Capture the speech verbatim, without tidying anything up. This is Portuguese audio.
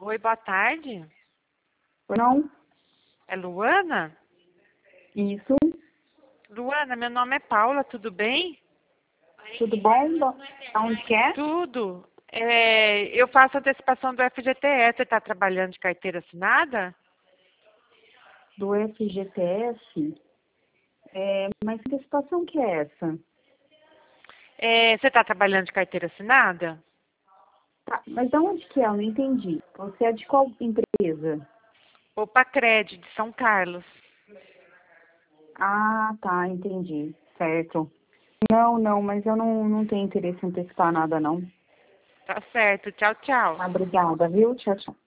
Oi, boa tarde. Não? É Luana? Isso. Luana, meu nome é Paula, tudo bem? Tudo bom? Bo- Aonde que é? Tudo. É, eu faço antecipação do F G T S. Você está trabalhando de carteira assinada? Do F G T S? É, mas que situação que é essa? É, você está trabalhando de carteira assinada? Tá, mas aonde que é? Eu não entendi. Você é de qual empresa? Opa Cred, de São Carlos. Ah, tá, entendi. Certo. Não, não, mas eu não, não tenho interesse em antecipar nada, não. Tá certo. Tchau, tchau. Ah, obrigada, viu? Tchau, tchau.